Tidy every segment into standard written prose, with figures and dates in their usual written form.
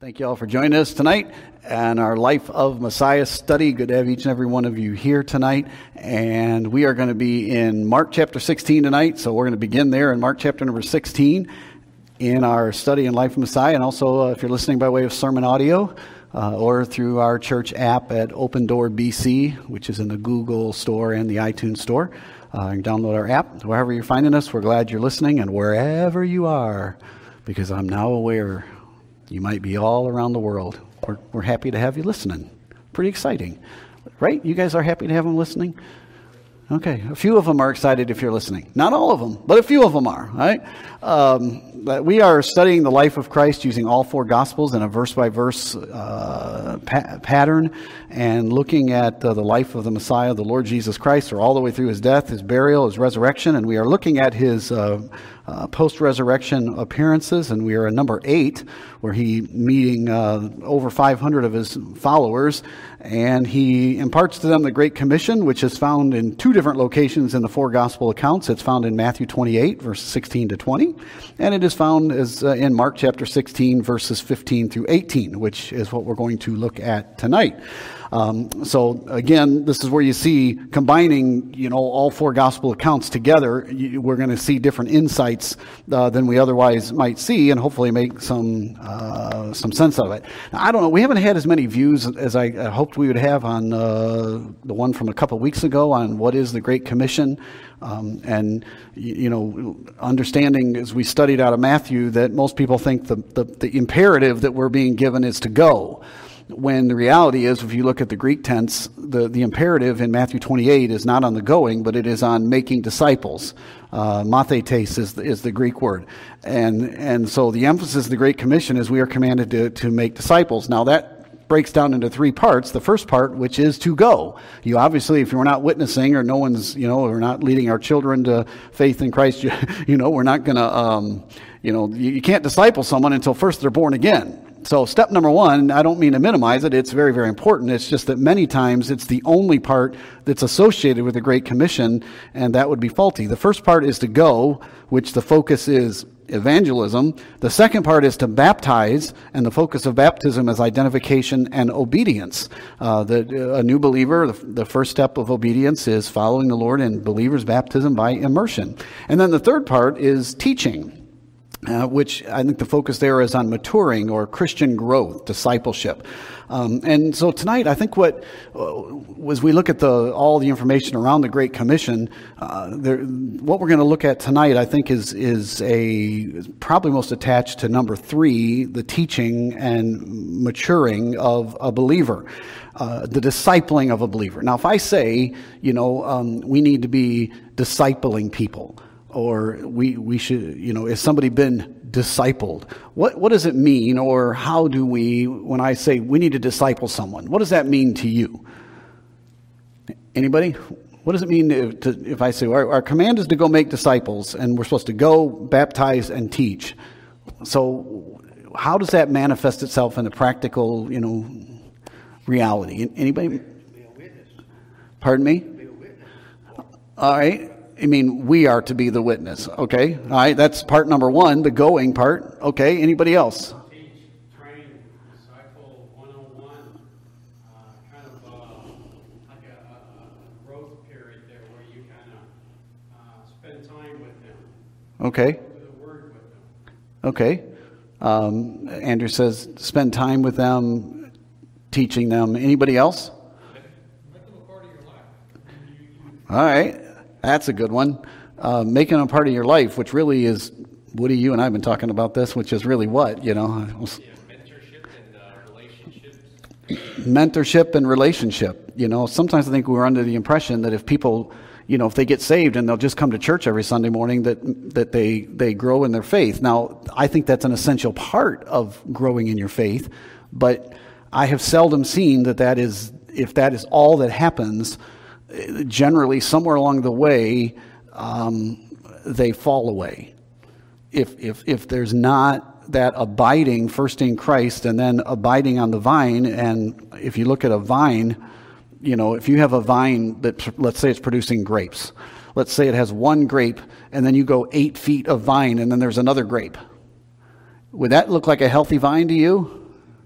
Thank you all for joining us tonight and our Life of Messiah study. Good to have each and every one of you here tonight. And we are going to be in Mark chapter 16 tonight. So we're going to begin there in Mark chapter number 16 in our study in Life of Messiah. And also, if you're listening by way of sermon audio or through our church app at Open Door BC, which is in the Google store and the iTunes store, you can download our app. Wherever you're finding us, we're glad you're listening. And wherever you are, because I'm now aware you might be all around the world. We're happy to have you listening. Pretty exciting, right? You guys are happy to have them listening? Okay, a few of them are excited if you're listening. Not all of them, but a few of them are, right? We are studying the life of Christ using all four Gospels in a verse-by-verse pattern and looking at the life of the Messiah, the Lord Jesus Christ, or all the way through his death, his burial, his resurrection, and we are looking at his post-resurrection appearances, and we are at number 8, where he meeting over 500 of his followers, and he imparts to them the Great Commission, which is found in two different locations in the four gospel accounts. It's found in Matthew 28, verses 16 to 20, and it is found as in Mark chapter 16, verses 15 through 18, which is what we're going to look at tonight. So again, this is where you see combining, all four gospel accounts together. We're going to see different insights than we otherwise might see, and hopefully make some sense of it. Now, I don't know. We haven't had as many views as I hoped we would have on the one from a couple of weeks ago on what is the Great Commission, and understanding as we studied out of Matthew that most people think the imperative that we're being given is to go. When the reality is, if you look at the Greek tense, the imperative in Matthew 28 is not on the going, but it is on making disciples. Mathetes is the Greek word. And so the emphasis of the Great Commission is we are commanded to make disciples. Now that breaks down into three parts. The first part, which is to go. You obviously, if you're not witnessing or no one's, we're not leading our children to faith in Christ, we're not going to, you can't disciple someone until first they're born again. So step number one, I don't mean to minimize it, it's very, very important. It's just that many times it's the only part that's associated with the Great Commission, and that would be faulty. The first part is to go, which the focus is evangelism. The second part is to baptize, and the focus of baptism is identification and obedience. A new believer, the first step of obedience is following the Lord in believer's baptism by immersion. And then the third part is teaching. Which I think the focus there is on maturing or Christian growth, discipleship. And so tonight, I think as we look at all the information around the Great Commission, what we're going to look at tonight, I think, is probably most attached to number 3, the teaching and maturing of a believer. The discipling of a believer. Now, if I say, we need to be discipling people, or we should, has somebody been discipled? What does it mean, or how do we, when I say we need to disciple someone, what does that mean to you? Anybody? What does it mean if I say our command is to go make disciples, and we're supposed to go, baptize, and teach? So how does that manifest itself in the practical, reality? Anybody? Be a witness. Pardon me? Be a witness. All right. I mean, we are to be the witness. Okay. All right. That's part number 1, the going part. Okay. Anybody else? Teach, train, disciple, one-on-one, kind of like a growth period there where you kind of spend time with them. Okay. Go through the Word with them. Okay. Andrew says spend time with them, teaching them. Anybody else? Make them a part of your life. All right. That's a good one. Making them a part of your life, which really is, Woody, you and I have been talking about this, which is really what, Mentorship and relationships. Mentorship and relationship. Sometimes I think we're under the impression that if people, if they get saved and they'll just come to church every Sunday morning, that they grow in their faith. Now, I think that's an essential part of growing in your faith, but I have seldom seen that is, if that is all that happens, generally somewhere along the way they fall away. If there's not that abiding first in Christ and then abiding on the vine, and if you look at a vine, if you have a vine that, let's say it's producing grapes, let's say it has one grape and then you go 8 feet of vine and then there's another grape, would that look like a healthy vine to you?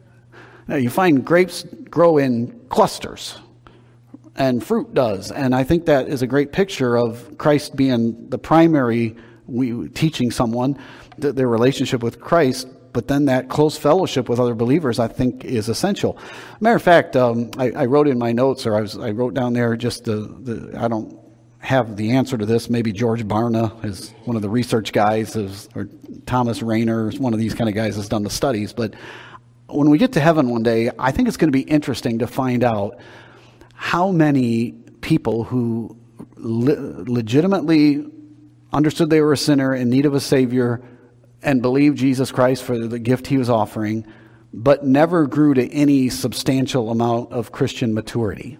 Now, you find grapes grow in clusters, and fruit does. And I think that is a great picture of Christ being the primary teaching someone their relationship with Christ, but then that close fellowship with other believers, I think, is essential. Matter of fact, I wrote in my notes, or I wrote down there just I don't have the answer to this. Maybe George Barna is one of the research guys, or Thomas Rayner is one of these kind of guys that's done the studies. But when we get to heaven one day, I think it's going to be interesting to find out how many people who legitimately understood they were a sinner in need of a Savior and believed Jesus Christ for the gift he was offering, but never grew to any substantial amount of Christian maturity.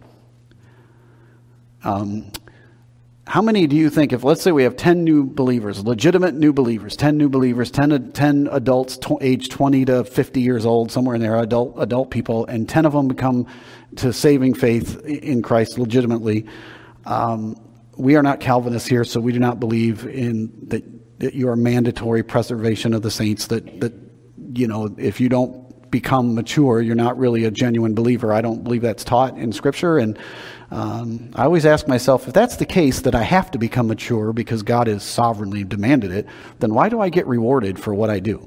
How many do you think, if let's say we have 10 new believers, legitimate new believers, 10 new believers, 10 adults aged 20 to 50 years old, somewhere in there, adult people, and 10 of them become to saving faith in Christ legitimately. We are not Calvinists here, so we do not believe in that your mandatory preservation of the saints, that if you don't become mature, you're not really a genuine believer. I don't believe that's taught in Scripture, and I always ask myself, if that's the case, that I have to become mature because God has sovereignly demanded it, then why do I get rewarded for what I do?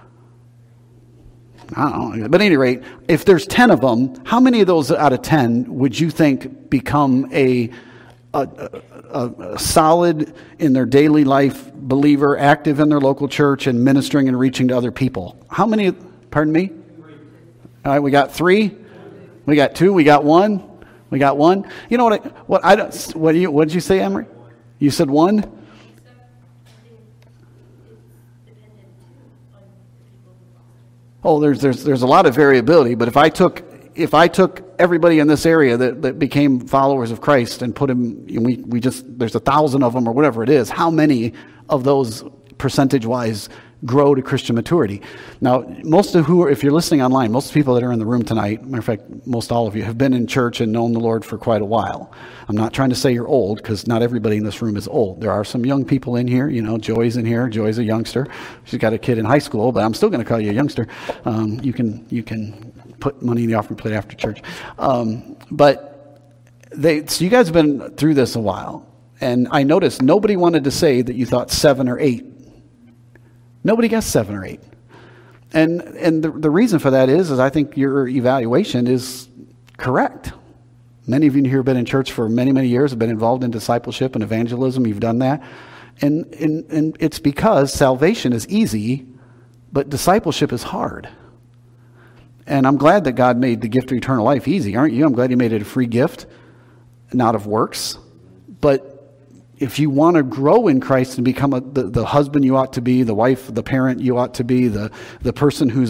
I don't know. But at any rate, if there's 10 of them, how many of those out of 10 would you think become a solid in their daily life believer, active in their local church and ministering and reaching to other people? How many? Pardon me? All right, we got 3. We got 2. We got 1. We got 1. You know what did you say, Emery? You said 1? Oh, there's a lot of variability, but if I took everybody in this area that became followers of Christ and put them, there's 1,000 of them or whatever it is, how many of those percentage-wise grow to Christian maturity? Now, if you're listening online, most people that are in the room tonight, matter of fact, most all of you have been in church and known the Lord for quite a while. I'm not trying to say you're old, because not everybody in this room is old. There are some young people in here. Joy's in here. Joy's a youngster. She's got a kid in high school, but I'm still going to call you a youngster. You can put money in the offering plate after church. So you guys have been through this a while, and I noticed nobody wanted to say that you thought 7 or 8. Nobody guessed 7 or 8. And the reason for that is I think your evaluation is correct. Many of you here have been in church for many, many years, have been involved in discipleship and evangelism. You've done that. And it's because salvation is easy, but discipleship is hard. And I'm glad that God made the gift of eternal life easy, aren't you? I'm glad he made it a free gift, not of works. But if you want to grow in Christ and become the husband you ought to be, the wife, the parent you ought to be, the person who's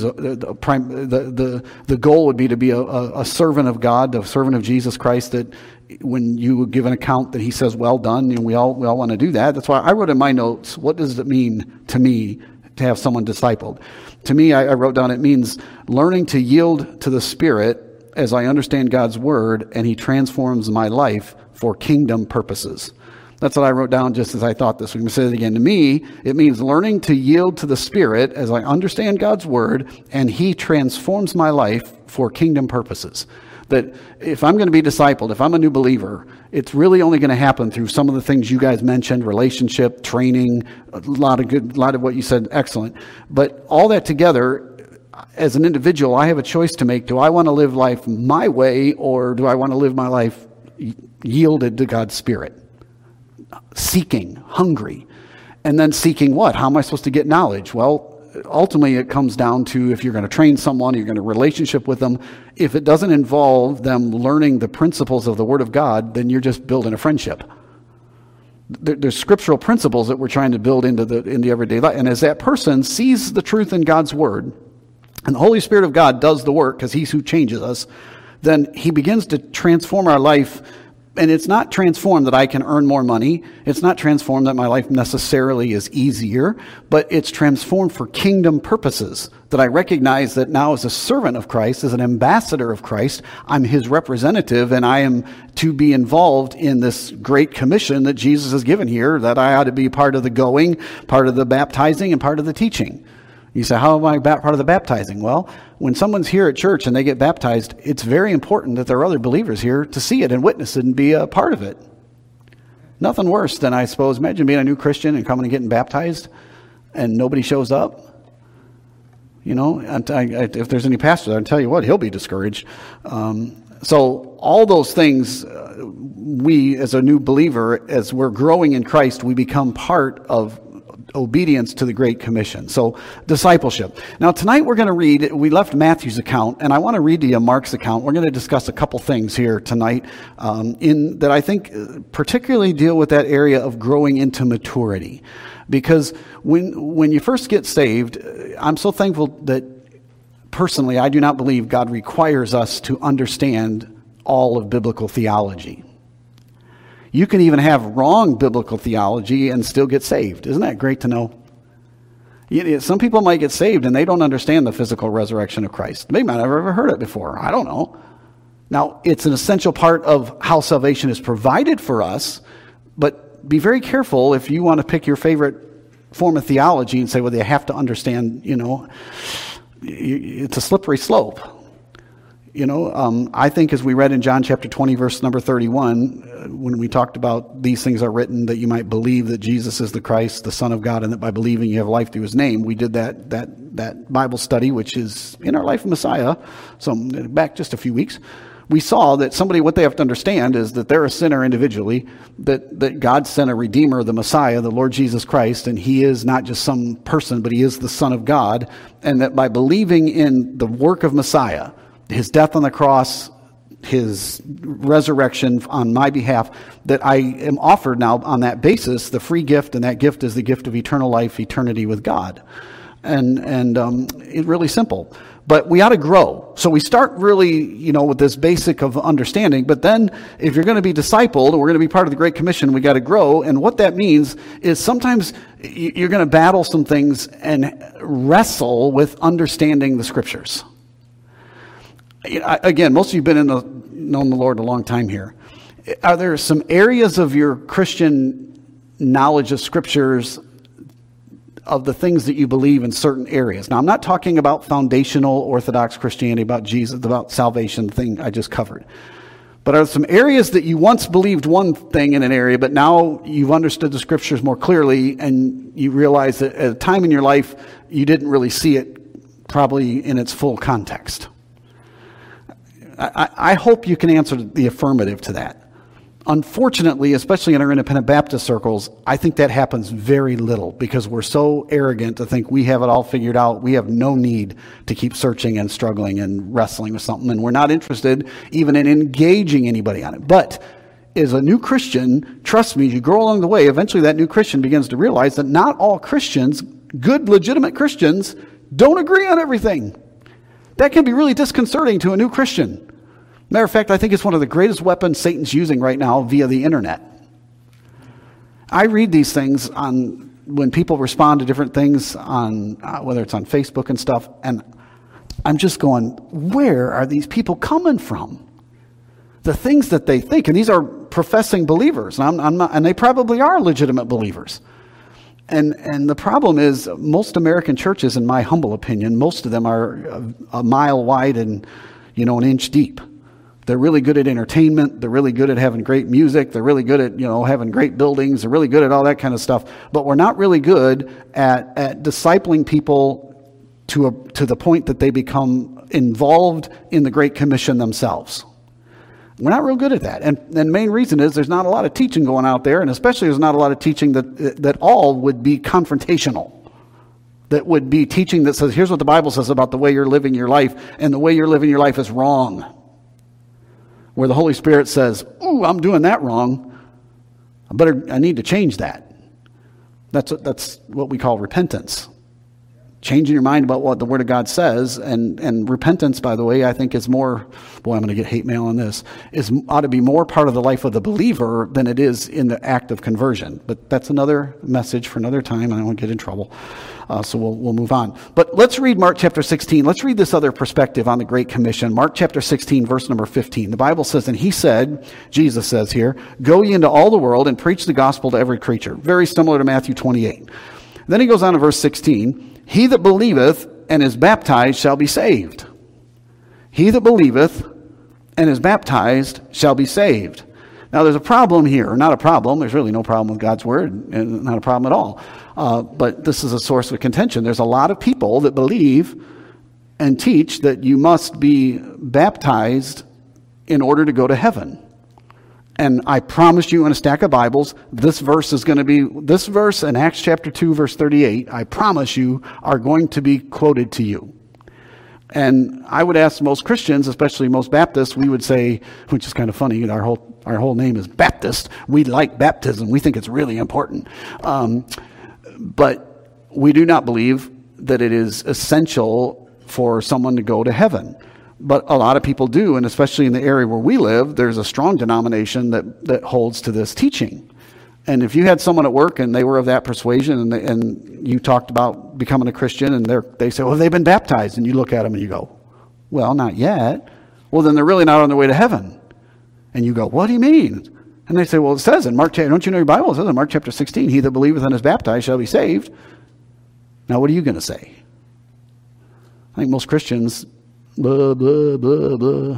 the goal would be to be a servant of God, the servant of Jesus Christ, that when you give an account that he says, well done, and we all want to do that. That's why I wrote in my notes, what does it mean to me to have someone discipled? To me, I wrote down, it means learning to yield to the Spirit as I understand God's word and he transforms my life for kingdom purposes. That's what I wrote down just as I thought this. We're going to say it again. To me, it means learning to yield to the Spirit as I understand God's word and he transforms my life for kingdom purposes. That if I'm going to be discipled, if I'm a new believer, it's really only going to happen through some of the things you guys mentioned, relationship, training, a lot of what you said, excellent. But all that together, as an individual, I have a choice to make. Do I want to live life my way, or do I want to live my life yielded to God's Spirit? Seeking, hungry. And then seeking what? How am I supposed to get knowledge? Well, ultimately it comes down to, if you're going to train someone, you're going to relationship with them, if it doesn't involve them learning the principles of the Word of God, then you're just building a friendship. There's scriptural principles that we're trying to build into the everyday life. And as that person sees the truth in God's Word, and the Holy Spirit of God does the work, because he's who changes us, then he begins to transform our life. And it's not transformed that I can earn more money. It's not transformed that my life necessarily is easier, but it's transformed for kingdom purposes. That I recognize that now, as a servant of Christ, as an ambassador of Christ, I'm his representative, and I am to be involved in this great commission that Jesus has given here, that I ought to be part of the going, part of the baptizing, and part of the teaching. You say, how am I part of the baptizing? Well, when someone's here at church and they get baptized, it's very important that there are other believers here to see it and witness it and be a part of it. Nothing worse than, I suppose, imagine being a new Christian and coming and getting baptized and nobody shows up. You know, if there's any pastor, I'll tell you what, he'll be discouraged. So all those things, we as a new believer, as we're growing in Christ, we become part of obedience to the Great Commission. So discipleship. Now tonight we're going to read, we left Matthew's account, and I want to read to you Mark's account. We're going to discuss a couple things here tonight that I think particularly deal with that area of growing into maturity. Because when you first get saved, I'm so thankful that personally I do not believe God requires us to understand all of biblical theology. You can even have wrong biblical theology and still get saved. Isn't that great to know? Some people might get saved and they don't understand the physical resurrection of Christ. They might have ever heard it before. I don't know. Now, it's an essential part of how salvation is provided for us, but be very careful if you want to pick your favorite form of theology and say, well, they have to understand, it's a slippery slope. I think as we read in John chapter 20, verse number 31, when we talked about these things are written that you might believe that Jesus is the Christ, the Son of God, and that by believing you have life through his name. We did that Bible study, which is in our Life of Messiah, so back just a few weeks. We saw that what they have to understand is that they're a sinner individually, that God sent a Redeemer, the Messiah, the Lord Jesus Christ, and he is not just some person, but he is the Son of God, and that by believing in the work of Messiah, his death on the cross, his resurrection on my behalf, that I am offered now on that basis the free gift, and that gift is the gift of eternal life, eternity with God. And it's really simple. But we ought to grow. So we start really, with this basic of understanding. But then if you're going to be discipled, and we're going to be part of the Great Commission, we got to grow. And what that means is sometimes you're going to battle some things and wrestle with understanding the Scriptures. Again, most of you have known the Lord a long time here. Are there some areas of your Christian knowledge of Scriptures, of the things that you believe in certain areas? Now, I'm not talking about foundational Orthodox Christianity, about Jesus, about salvation thing I just covered. But are there some areas that you once believed one thing in an area, but now you've understood the Scriptures more clearly, and you realize that at a time in your life, you didn't really see it probably in its full context? I hope you can answer the affirmative to that. Unfortunately, especially in our independent Baptist circles, I think that happens very little because we're so arrogant to think we have it all figured out. We have no need to keep searching and struggling and wrestling with something, and we're not interested even in engaging anybody on it. But as a new Christian, trust me, as you grow along the way, eventually that new Christian begins to realize that not all Christians, good, legitimate Christians, don't agree on everything. That can be really disconcerting to a new Christian. Matter of fact, I think it's one of the greatest weapons Satan's using right now via the internet. I read these things when people respond to different things on whether it's on Facebook and stuff, and I'm just going, where are these people coming from? The things that they think, and these are professing believers, and I'm not, and they probably are legitimate believers. And the problem is, most American churches, in my humble opinion, most of them are a mile wide and an inch deep. They're really good at entertainment. They're really good at having great music. They're really good at, having great buildings. They're really good at all that kind of stuff. But we're not really good at discipling people to the point that they become involved in the Great Commission themselves. We're not real good at that. And the main reason is there's not a lot of teaching going out there, and especially there's not a lot of teaching that all would be confrontational. That would be teaching that says, here's what the Bible says about the way you're living your life, and the way you're living your life is wrong. Where the Holy Spirit says, ooh, I'm doing that wrong. I need to change that. That's what we call repentance. Changing your mind about what the Word of God says, and repentance, by the way, I think is more, I'm going to get hate mail on this, ought to be more part of the life of the believer than it is in the act of conversion. But that's another message for another time, and I don't want to get in trouble. So we'll move on. But let's read Mark chapter 16. Let's read this other perspective on the Great Commission. Mark chapter 16, verse number 15. The Bible says, and he said, Jesus says here, go ye into all the world and preach the gospel to every creature. Very similar to Matthew 28. Then he goes on to verse 16. He that believeth and is baptized shall be saved. He that believeth and is baptized shall be saved. Now there's a problem here. Not a problem. There's really no problem with God's word, and not a problem at all. But this is a source of contention. There's a lot of people that believe and teach that you must be baptized in order to go to heaven. And I promise you in a stack of Bibles, this verse in Acts chapter 2, verse 38, I promise you are going to be quoted to you. And I would ask most Christians, especially most Baptists, we would say, which is kind of funny, our whole name is Baptist. We like baptism. We think it's really important. But we do not believe that it is essential for someone to go to heaven. But a lot of people do, and especially in the area where we live, there's a strong denomination that holds to this teaching. And if you had someone at work and they were of that persuasion, and you talked about becoming a Christian, and they say, well, they've been baptized, and you look at them and you go, well, not yet. Well, then they're really not on their way to heaven. And you go, what do you mean? And they say, well, it says in Mark, don't you know your Bible? It says in Mark chapter 16, he that believeth and is baptized shall be saved. Now, what are you going to say? I think most Christians, blah, blah, blah, blah.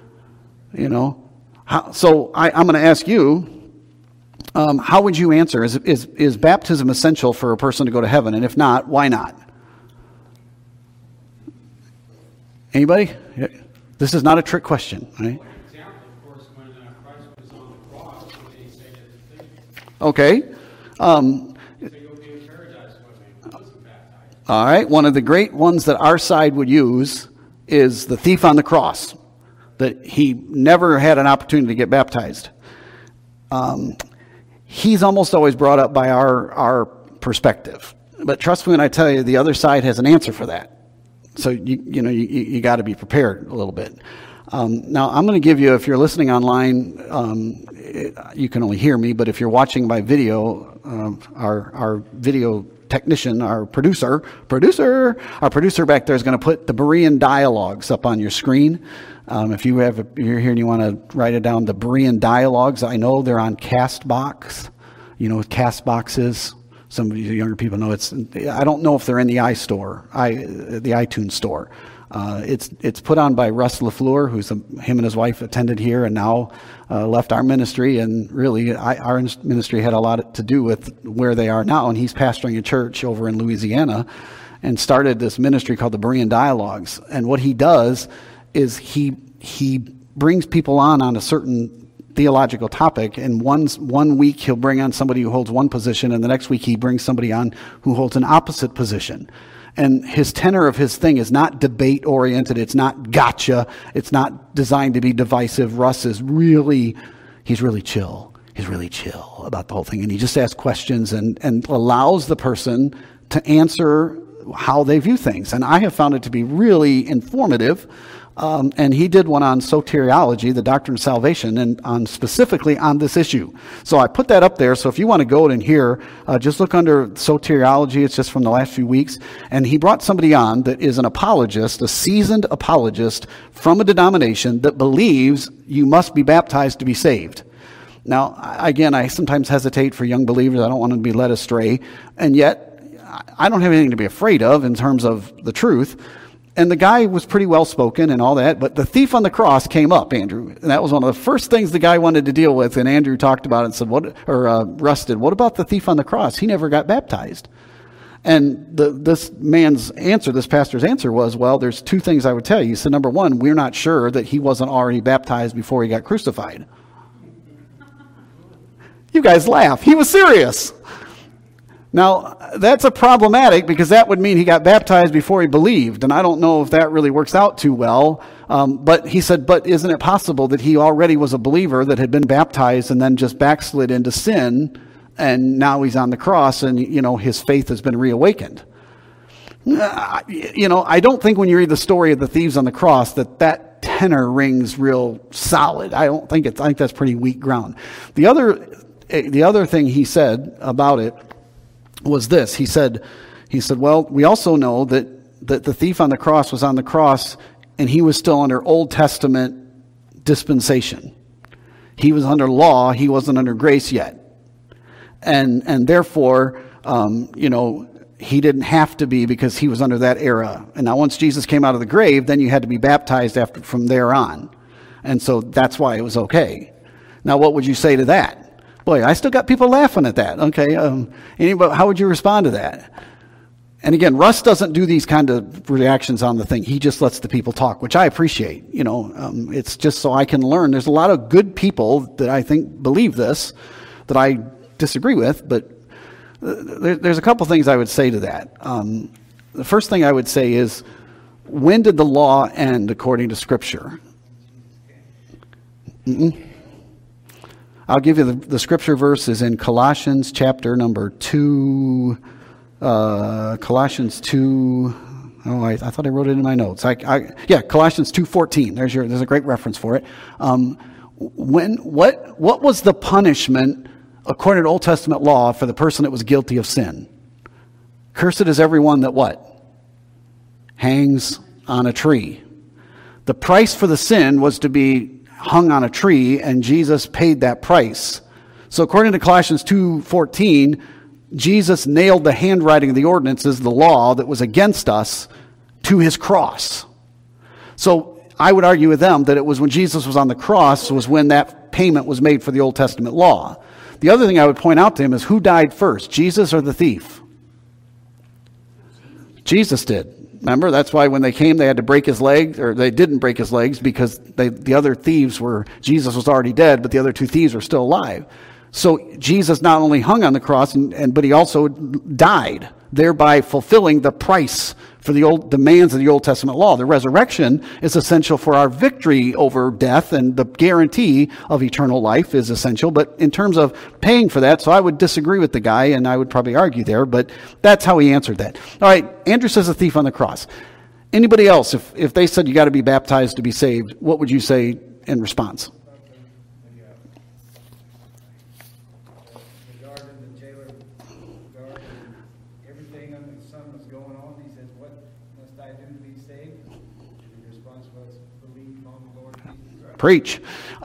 So I'm going to ask you, how would you answer? Is baptism essential for a person to go to heaven? And if not, why not? Anybody? This is not a trick question, right? One example, of course, when Christ was on the cross, what did he say to the thief? Okay. He said, you'll be in paradise with me. He wasn't baptized. All right. One of the great ones that our side would use is the thief on the cross, that he never had an opportunity to get baptized. He's almost always brought up by our perspective. But trust me when I tell you, the other side has an answer for that. So, you got to be prepared a little bit. Now, I'm going to give you, if you're listening online, you can only hear me, but if you're watching by video, our video technician, our producer back there is going to put the Berean dialogues up on your screen. If you're here and you want to write it down, the Berean dialogues, I know they're on Castbox. You know what Castbox is? Some of you younger people know I don't know if they're in the the iTunes store. It's put on by Russ LaFleur, him and his wife attended here and now left our ministry. And really, our ministry had a lot to do with where they are now. And he's pastoring a church over in Louisiana and started this ministry called the Berean Dialogues. And what he does is he brings people on a certain theological topic, and one week he'll bring on somebody who holds one position, and the next week he brings somebody on who holds an opposite position. And his tenor of his thing is not debate oriented. It's not gotcha. It's not designed to be divisive. Russ is he's really chill. He's really chill about the whole thing, and he just asks questions and allows the person to answer how they view things. And I have found it to be really informative. And he did one on soteriology, the doctrine of salvation, and specifically on this issue. So I put that up there. So if you want to go and hear, just look under soteriology. It's just from the last few weeks. And he brought somebody on that is an apologist, a seasoned apologist from a denomination that believes you must be baptized to be saved. Now, again, I sometimes hesitate for young believers. I don't want them to be led astray. And yet, I don't have anything to be afraid of in terms of the truth. And the guy was pretty well spoken and all that, but the thief on the cross came up, Andrew. And that was one of the first things the guy wanted to deal with. And Andrew talked about it and said, Russ did, what about the thief on the cross? He never got baptized. And this pastor's answer was, well, there's two things I would tell you. He said, number one, we're not sure that he wasn't already baptized before he got crucified. You guys laugh. He was serious. Now, that's a problematic because that would mean he got baptized before he believed, and I don't know if that really works out too well. But he said, but isn't it possible that he already was a believer that had been baptized and then just backslid into sin, and now he's on the cross and, his faith has been reawakened? I don't think when you read the story of the thieves on the cross that tenor rings real solid. I think that's pretty weak ground. The other thing he said about it was this. He said, well, we also know that the thief on the cross was on the cross and he was still under Old Testament dispensation. He was under law. He wasn't under grace yet. And therefore, he didn't have to be because he was under that era. And now once Jesus came out of the grave, then you had to be baptized from there on. And so that's why it was okay. Now, what would you say to that? Boy, I still got people laughing at that. Okay, anybody, how would you respond to that? And again, Russ doesn't do these kind of reactions on the thing. He just lets the people talk, which I appreciate. It's just so I can learn. There's a lot of good people that I think believe this that I disagree with, but there's a couple things I would say to that. The first thing I would say is, when did the law end according to Scripture? I'll give you the Scripture verse is in Colossians chapter number 2. Colossians 2. Oh, I thought I wrote it in my notes. Colossians 2:14. There's a great reference for it. What was the punishment according to Old Testament law for the person that was guilty of sin? Cursed is everyone that what? Hangs on a tree. The price for the sin was to be hung on a tree, and Jesus paid that price. So according to Colossians 2:14, Jesus nailed the handwriting of the ordinances, the law that was against us, to his cross. So I would argue with them that it was when Jesus was on the cross was when that payment was made for the Old Testament law. The other thing I would point out to him is, who died first, Jesus or the thief? Jesus did. Remember, that's why when they came, they had to break his leg, or they didn't break his legs because the other thieves Jesus was already dead, but the other two thieves were still alive. So Jesus not only hung on the cross, but he also died, thereby fulfilling the price for the old demands of the Old Testament law. The resurrection is essential for our victory over death, and the guarantee of eternal life is essential. But in terms of paying for that, so I would disagree with the guy, and I would probably argue there, but that's how he answered that. All right, Andrew says a thief on the cross. Anybody else, if they said you got to be baptized to be saved, what would you say in response? Preach.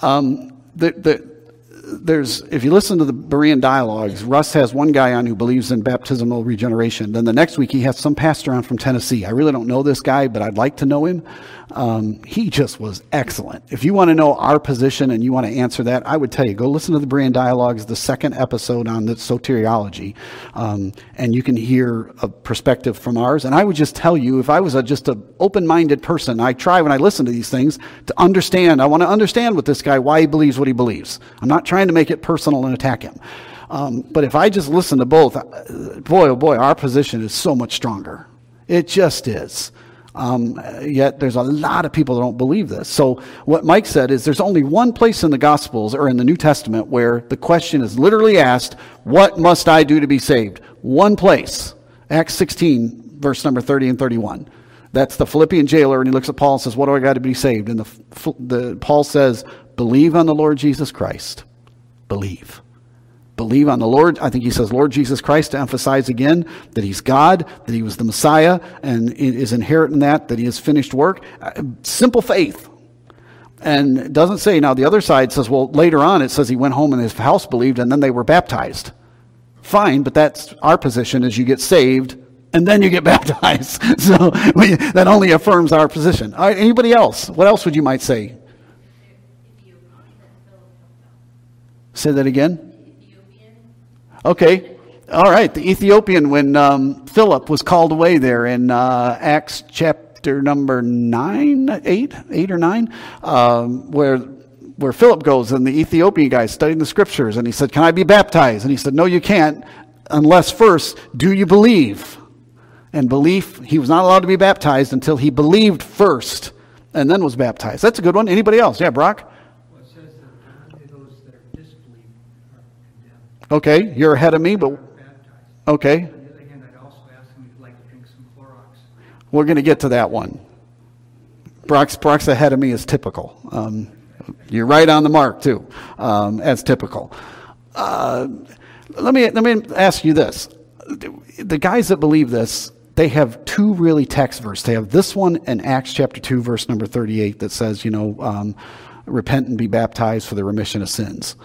If you listen to the Berean dialogues, Russ has one guy on who believes in baptismal regeneration. Then the next week he has some pastor on from Tennessee. I really don't know this guy, but I'd like to know him. He just was excellent. If you want to know our position and you want to answer that, I would tell you, go listen to the Berean dialogues, the second episode on the soteriology, and you can hear a perspective from ours. And I would just tell you, if I was just an open-minded person, I try when I listen to these things to understand. I want to understand with this guy why he believes what he believes. I'm not trying to make it personal and attack him. But if I just listen to both, boy, oh boy, our position is so much stronger. It just is. Yet there's a lot of people that don't believe this. So what Mike said is there's only one place in the Gospels or in the New Testament where the question is literally asked, what must I do to be saved? One place. Acts 16, verse number 30 and 31. That's the Philippian jailer, and he looks at Paul and says, what do I got to be saved? And Paul says, believe on the Lord Jesus Christ. Believe. Believe on the Lord. I think he says Lord Jesus Christ to emphasize again that he's God, that he was the Messiah, and is inherent in that he has finished work. Simple faith. And it doesn't say, now the other side says, well, later on it says he went home and his house believed and then they were baptized. Fine, but that's our position, is you get saved and then you get baptized. So that only affirms our position. All right, anybody else? What else would you might say? Say that again. Okay. All right. The Ethiopian, when Philip was called away there in Acts chapter number 8 or 9, where Philip goes and the Ethiopian guy is studying the scriptures, and he said, can I be baptized? And he said, no, you can't, unless first, do you believe? And belief, he was not allowed to be baptized until he believed first and then was baptized. That's a good one. Anybody else? Yeah, Brock? Okay, you're ahead of me, but okay. On the other hand, I'd also ask him if he'd like to drink some Clorox. We're going to get to that one. Brock's ahead of me is typical. You're right on the mark too, as typical. Let me ask you this: the guys that believe this, they have two really text verses. They have this one in Acts chapter 2, verse number 38, that says, repent and be baptized for the remission of sins.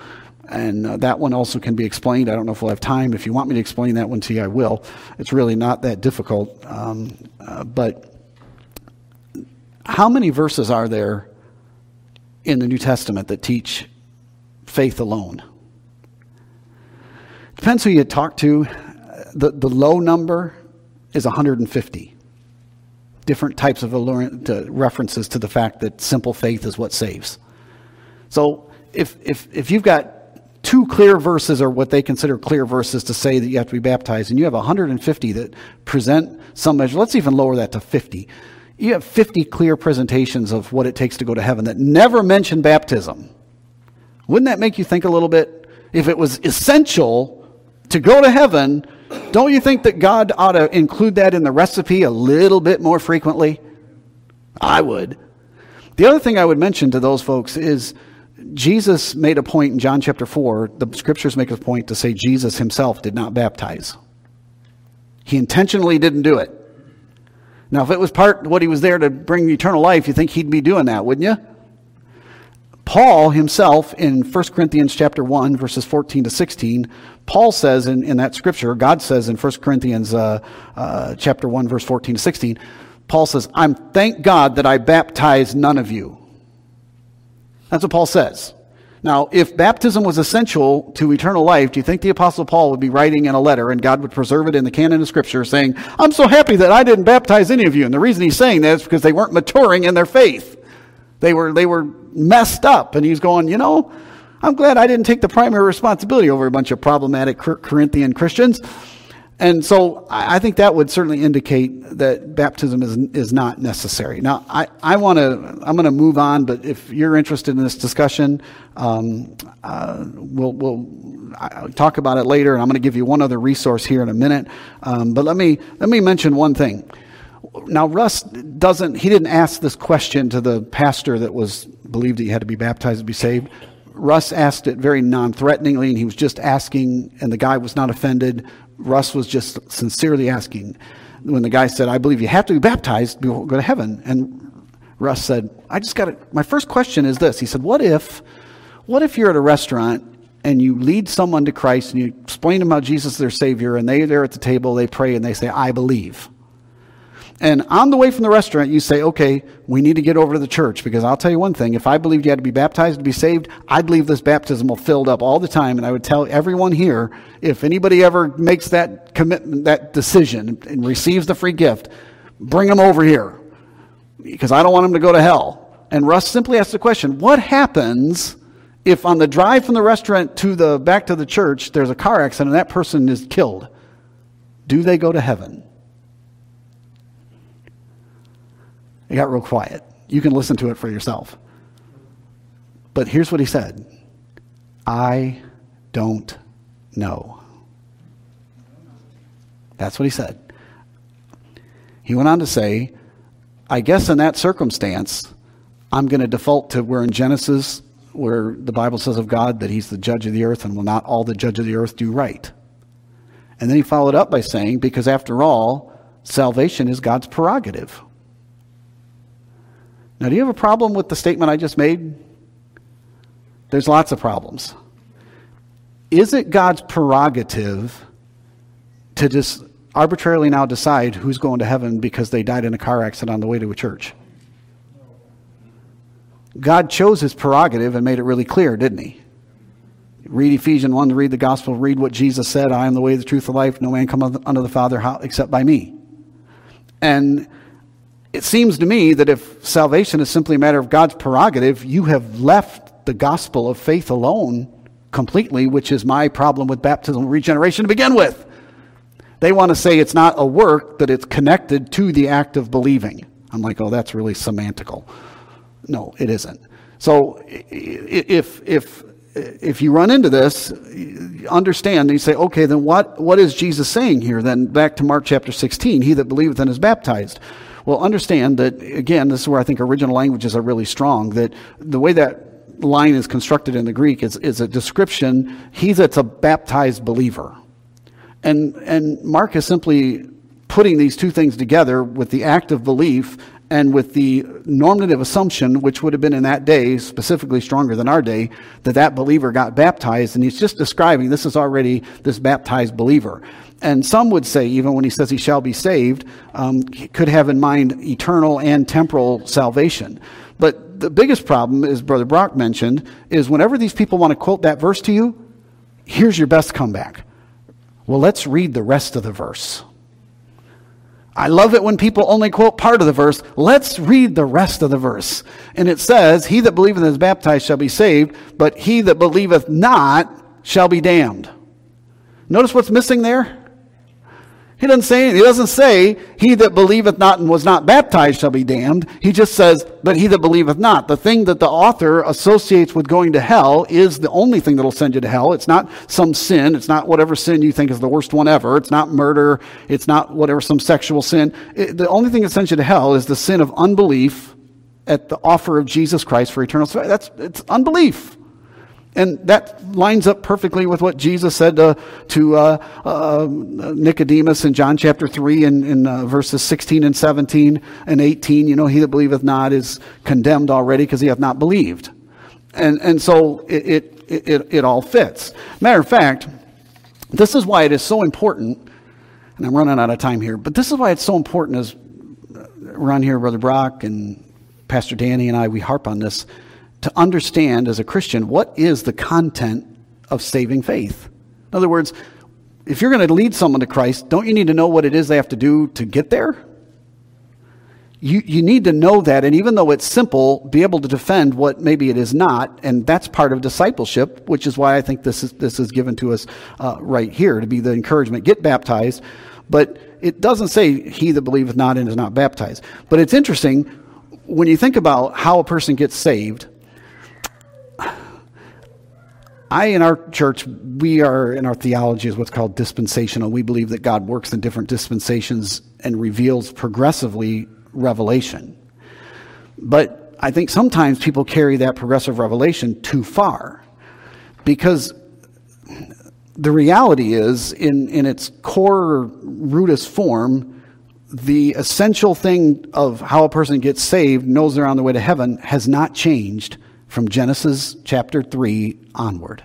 And that one also can be explained. I don't know if we'll have time. If you want me to explain that one to you, I will. It's really not that difficult. But how many verses are there in the New Testament that teach faith alone? Depends who you talk to. The low number is 150. Different types of references to the fact that simple faith is what saves. So if you've got two clear verses, or what they consider clear verses, to say that you have to be baptized, and you have 150 that present some measure, let's even lower that to 50. You have 50 clear presentations of what it takes to go to heaven that never mention baptism. Wouldn't that make you think a little bit? If it was essential to go to heaven, don't you think that God ought to include that in the recipe a little bit more frequently? I would. The other thing I would mention to those folks is Jesus made a point in John chapter 4. The scriptures make a point to say Jesus himself did not baptize. He intentionally didn't do it. Now, if it was part of what he was there to bring eternal life, you think he'd be doing that, wouldn't you? Paul himself in 1 Corinthians chapter 1, verses 14 to 16, Paul says in that scripture, God says in 1 Corinthians chapter 1, verse 14 to 16, Paul says, "I'm thank God that I baptized none of you." That's what Paul says. Now, if baptism was essential to eternal life, do you think the Apostle Paul would be writing in a letter and God would preserve it in the canon of Scripture saying, "I'm so happy that I didn't baptize any of you"? And the reason he's saying that is because they weren't maturing in their faith. They were messed up. And he's going, I'm glad I didn't take the primary responsibility over a bunch of problematic Corinthian Christians. And so I think that would certainly indicate that baptism is not necessary. Now, I'm going to move on, but if you're interested in this discussion, we'll talk about it later, and I'm going to give you one other resource here in a minute. But let me mention one thing. Now, Russ didn't ask this question to the pastor that believed that you had to be baptized to be saved. Russ asked it very non-threateningly, and he was just asking, and the guy was not offended. Russ was just sincerely asking. When the guy said, "I believe you have to be baptized to go to heaven," and Russ said, my first question is this. He said, what if you're at a restaurant and you lead someone to Christ and you explain to them how Jesus is their Savior, and they're there at the table, they pray, and they say, "I believe." And on the way from the restaurant, you say, "Okay, we need to get over to the church, because I'll tell you one thing, if I believed you had to be baptized to be saved, I'd leave this baptismal filled up all the time, and I would tell everyone here, if anybody ever makes that commitment, that decision, and receives the free gift, bring them over here, because I don't want them to go to hell." And Russ simply asked the question, what happens if on the drive from the restaurant back to the church, there's a car accident and that person is killed? Do they go to heaven? It got real quiet. You can listen to it for yourself. But here's what he said. "I don't know." That's what he said. He went on to say, "I guess in that circumstance, I'm going to default to where in Genesis, where the Bible says of God that he's the judge of the earth, and will not all the judge of the earth do right?" And then he followed up by saying, because after all, salvation is God's prerogative. Now, do you have a problem with the statement I just made? There's lots of problems. Is it God's prerogative to just arbitrarily now decide who's going to heaven because they died in a car accident on the way to a church? God chose his prerogative and made it really clear, didn't he? Read Ephesians 1, read the gospel, read what Jesus said, "I am the way, the truth, the life. No man cometh unto the Father except by me." And it seems to me that if salvation is simply a matter of God's prerogative, you have left the gospel of faith alone completely, which is my problem with baptismal regeneration to begin with. They want to say it's not a work, that it's connected to the act of believing. I'm like, oh, that's really semantical. No, it isn't. So if you run into this, understand, and you say, okay, then what is Jesus saying here? Then back to Mark chapter 16, "He that believeth and is baptized." Well, understand that, again, this is where I think original languages are really strong, that the way that line is constructed in the Greek is a description, he that's a baptized believer. And Mark is simply putting these two things together with the act of belief and with the normative assumption, which would have been in that day specifically stronger than our day, that believer got baptized, and he's just describing this is already this baptized believer. And some would say, even when he says he shall be saved, he could have in mind eternal and temporal salvation. But the biggest problem, as Brother Brock mentioned, is whenever these people want to quote that verse to you, here's your best comeback. Well, let's read the rest of the verse. I love it when people only quote part of the verse. Let's read the rest of the verse. And it says, he that believeth and is baptized shall be saved, but he that believeth not shall be damned. Notice what's missing there? He doesn't say, he that believeth not and was not baptized shall be damned. He just says, but he that believeth not. The thing that the author associates with going to hell is the only thing that will send you to hell. It's not some sin. It's not whatever sin you think is the worst one ever. It's not murder. It's not whatever some sexual sin. The only thing that sends you to hell is the sin of unbelief at the offer of Jesus Christ for eternal life. It's unbelief. And that lines up perfectly with what Jesus said to Nicodemus in John chapter 3 in verses 16 and 17 and 18. He that believeth not is condemned already because he hath not believed. And so it all fits. Matter of fact, this is why it is so important, and I'm running out of time here, but this is why it's so important as around here, Brother Brock and Pastor Danny and I, we harp on this, to understand as a Christian what is the content of saving faith. In other words, if you're going to lead someone to Christ, don't you need to know what it is they have to do to get there? You need to know that, and even though it's simple, be able to defend what maybe it is not, and that's part of discipleship, which is why I think this is given to us right here, to be the encouragement. Get baptized, but it doesn't say he that believeth not and is not baptized. But it's interesting, when you think about how a person gets saved, in our church, we are, in our theology, is what's called dispensational. We believe that God works in different dispensations and reveals progressively revelation. But I think sometimes people carry that progressive revelation too far, because the reality is, in its core rootest form, the essential thing of how a person gets saved, knows they're on their way to heaven, has not changed from Genesis chapter 3 onward.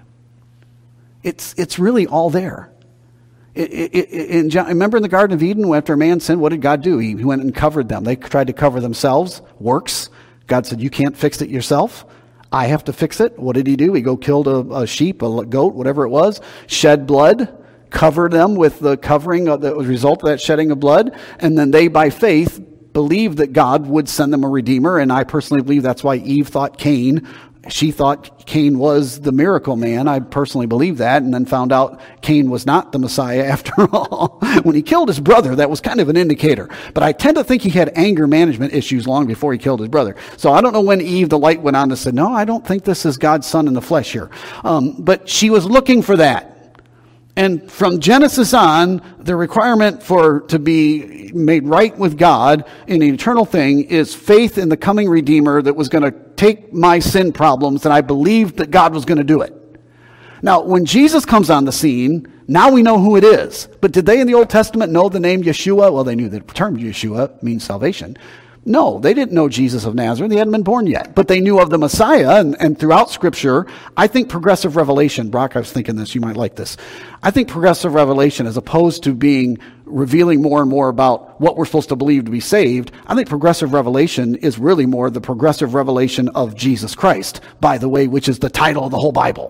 It's really all there. Remember in the Garden of Eden, after man sinned, what did God do? He went and covered them. They tried to cover themselves. Works. God said, you can't fix it yourself. I have to fix it. What did he do? He killed a sheep, a goat, whatever it was, shed blood, covered them with the covering that was a result of that shedding of blood, and then they, by faith, believed that God would send them a redeemer. And I personally believe that's why Eve thought Cain. She thought Cain was the miracle man. I personally believe that, and then found out Cain was not the Messiah after all. When he killed his brother, that was kind of an indicator. But I tend to think he had anger management issues long before he killed his brother. So I don't know when Eve, the light went on and said, no, I don't think this is God's son in the flesh here. But she was looking for that. And from Genesis on, the requirement to be made right with God in an eternal thing is faith in the coming Redeemer that was going to take my sin problems, and I believed that God was going to do it. Now, when Jesus comes on the scene, now we know who it is. But did they in the Old Testament know the name Yeshua? Well, they knew the term Yeshua means salvation. No, they didn't know Jesus of Nazareth. They hadn't been born yet. But they knew of the Messiah, and throughout Scripture, I think progressive revelation, Brock, I was thinking this, you might like this. I think progressive revelation, as opposed to revealing more and more about what we're supposed to believe to be saved, I think progressive revelation is really more the progressive revelation of Jesus Christ, by the way, which is the title of the whole Bible.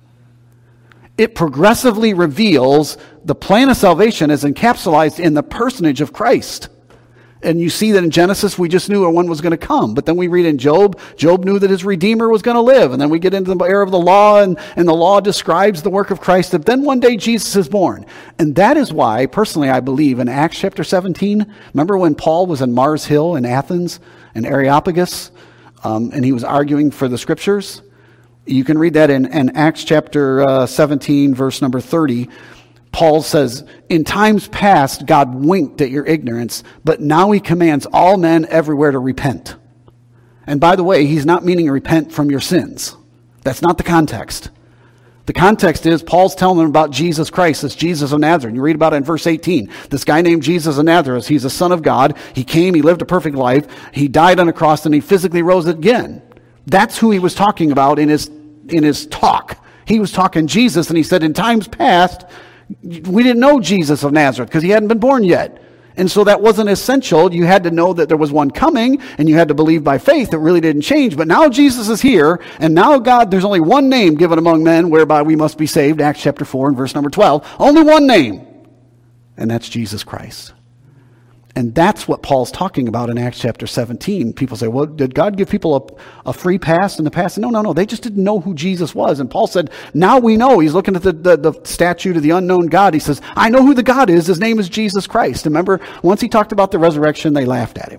It progressively reveals the plan of salvation as encapsulated in the personage of Christ. And you see that in Genesis, we just knew one was going to come. But then we read in Job, Job knew that his Redeemer was going to live. And then we get into the era of the law, and the law describes the work of Christ. That then one day Jesus is born. And that is why, personally, I believe in Acts chapter 17. Remember when Paul was in Mars Hill in Athens, in Areopagus, and he was arguing for the Scriptures? You can read that in Acts chapter 17, verse number 30. Paul says, in times past, God winked at your ignorance, but now he commands all men everywhere to repent. And by the way, he's not meaning repent from your sins. That's not the context. The context is Paul's telling them about Jesus Christ, this Jesus of Nazareth. You read about it in verse 18. This guy named Jesus of Nazareth, he's a son of God. He came, he lived a perfect life. He died on a cross and he physically rose again. That's who he was talking about in his talk. He was talking Jesus, and he said in times past, we didn't know Jesus of Nazareth because he hadn't been born yet. And so that wasn't essential. You had to know that there was one coming, and you had to believe by faith. It really didn't change. But now Jesus is here, and now God, there's only one name given among men whereby we must be saved. Acts chapter 4 and verse number 12. Only one name, and that's Jesus Christ. And that's what Paul's talking about in Acts chapter 17. People say, well, did God give people a free pass in the past? No. They just didn't know who Jesus was. And Paul said, now we know. He's looking at the statue to the unknown God. He says, I know who the God is. His name is Jesus Christ. Remember, once he talked about the resurrection, they laughed at him.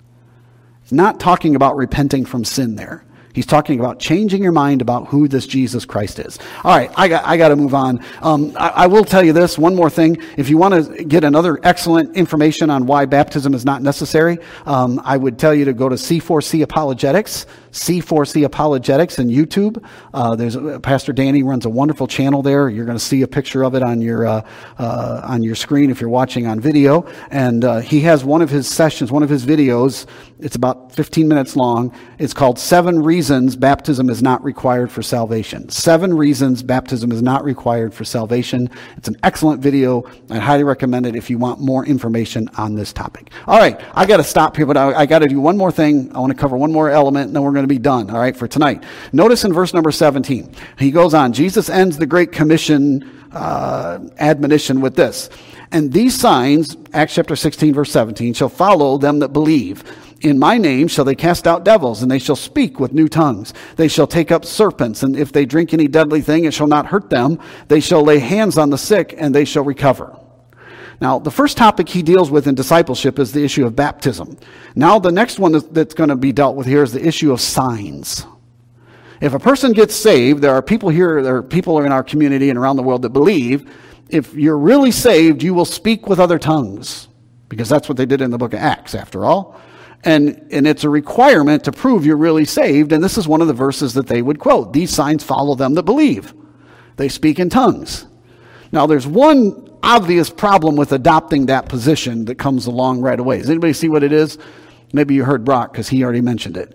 He's not talking about repenting from sin there. He's talking about changing your mind about who this Jesus Christ is. All right, I got to move on. I will tell you this, one more thing. If you want to get another excellent information on why baptism is not necessary, I would tell you to go to C4C Apologetics, C4C Apologetics in YouTube. Pastor Danny runs a wonderful channel there. You're going to see a picture of it on your screen if you're watching on video. And he has one of his sessions, one of his videos. It's about 15 minutes long. It's called 7 Reasons Baptism is Not Required for Salvation. 7 Reasons Baptism is Not Required for Salvation. It's an excellent video. I highly recommend it if you want more information on this topic. All right, I got to stop here, but I got to do one more thing. I want to cover one more element, and then we're going to be done, all right, for tonight. Notice in verse number 17, he goes on. Jesus ends the Great Commission admonition with this. And these signs, Acts chapter 16, verse 17, shall follow them that believe. In my name shall they cast out devils, and they shall speak with new tongues. They shall take up serpents, and if they drink any deadly thing, it shall not hurt them. They shall lay hands on the sick, and they shall recover. Now, the first topic he deals with in discipleship is the issue of baptism. Now, the next one that's going to be dealt with here is the issue of signs. If a person gets saved, there are people in our community and around the world that believe if you're really saved, you will speak with other tongues, because that's what they did in the book of Acts, after all. And it's a requirement to prove you're really saved, and this is one of the verses that they would quote. These signs follow them that believe. They speak in tongues. Now, there's one obvious problem with adopting that position that comes along right away. Does anybody see what it is? Maybe you heard Brock, because he already mentioned it.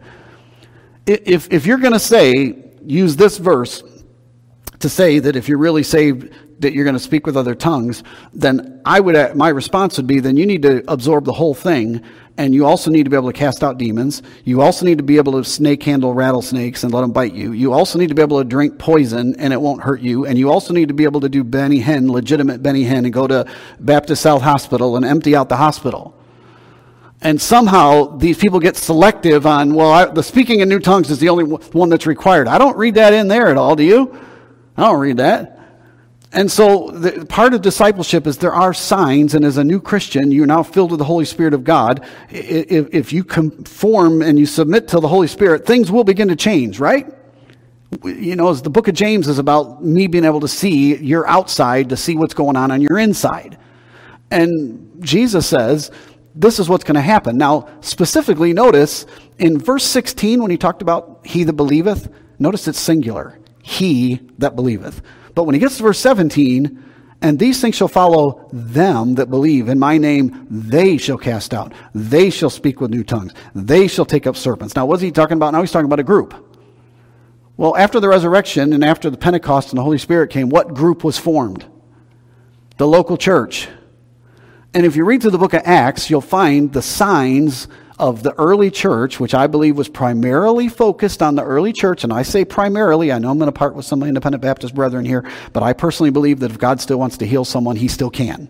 If you're going to use this verse to say that if you're really saved, that you're going to speak with other tongues, then my response would be, then you need to absorb the whole thing, and you also need to be able to cast out demons. You also need to be able to snake handle rattlesnakes and let them bite you. You also need to be able to drink poison and it won't hurt you. And you also need to be able to do Benny Hinn, legitimate Benny Hinn, and go to Baptist South Hospital and empty out the hospital. And somehow these people get selective on, the speaking in new tongues is the only one that's required. I don't read that in there at all, do you? I don't read that. And so part of discipleship is there are signs, and as a new Christian, you're now filled with the Holy Spirit of God. If you conform and you submit to the Holy Spirit, things will begin to change, right? You know, as the book of James is about me being able to see your outside to see what's going on your inside. And Jesus says, this is what's going to happen. Now, specifically, notice in verse 16, when he talked about he that believeth, notice it's singular. He that believeth. But when he gets to verse 17, and these things shall follow them that believe. In my name, they shall cast out. They shall speak with new tongues. They shall take up serpents. Now, what's he talking about? Now he's talking about a group. Well, after the resurrection and after the Pentecost and the Holy Spirit came, what group was formed? The local church. And if you read through the book of Acts, you'll find the signs of the early church, which I believe was primarily focused on the early church. And I say primarily, I know I'm going to part with some independent Baptist brethren here, but I personally believe that if God still wants to heal someone, he still can.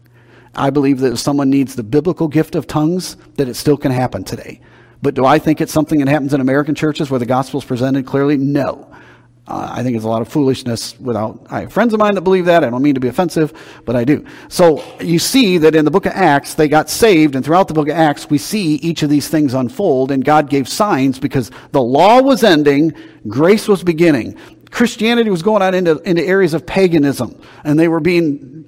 I believe that if someone needs the biblical gift of tongues, that it still can happen today. But do I think it's something that happens in American churches where the gospel is presented clearly? No. I think it's a lot of foolishness. I have friends of mine that believe that. I don't mean to be offensive, but I do. So you see that in the book of Acts, they got saved, and throughout the book of Acts, we see each of these things unfold, and God gave signs because the law was ending, grace was beginning. Christianity was going out into areas of paganism, and they were being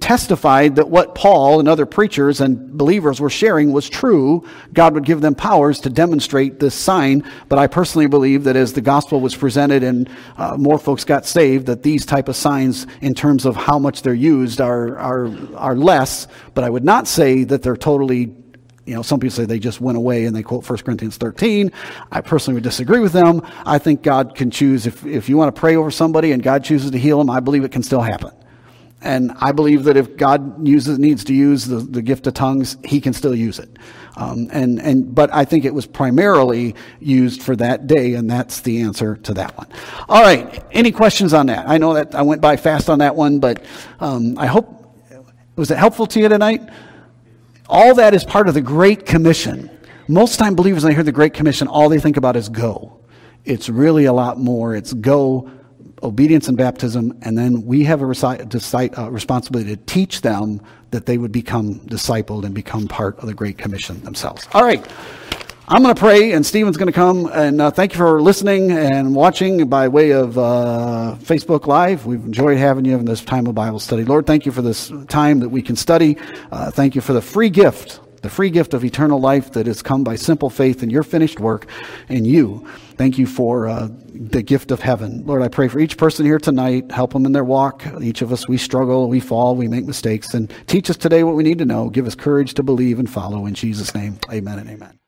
testified that what Paul and other preachers and believers were sharing was true, God would give them powers to demonstrate this sign. But I personally believe that as the gospel was presented and more folks got saved, that these type of signs, in terms of how much they're used, are less. But I would not say that they're totally. Some people say they just went away and they quote 1 Corinthians 13. I personally would disagree with them. I think God can choose. If you want to pray over somebody and God chooses to heal them, I believe it can still happen. And I believe that if God needs to use the gift of tongues, he can still use it. But I think it was primarily used for that day, and that's the answer to that one. All right. Any questions on that? I know that I went by fast on that one, but I hope, was it helpful to you tonight? All that is part of the Great Commission. Most time believers, when they hear the Great Commission, all they think about is go. It's really a lot more. It's go, obedience and baptism, and then we have a responsibility to teach them that they would become discipled and become part of the Great Commission themselves. All right. I'm going to pray, and Stephen's going to come, and thank you for listening and watching by way of Facebook Live. We've enjoyed having you in this time of Bible study. Lord, thank you for this time that we can study. Thank you for the free gift of eternal life that has come by simple faith in your finished work in you. Thank you for the gift of heaven. Lord, I pray for each person here tonight. Help them in their walk. Each of us, we struggle, we fall, we make mistakes, and teach us today what we need to know. Give us courage to believe and follow. In Jesus' name, amen and amen.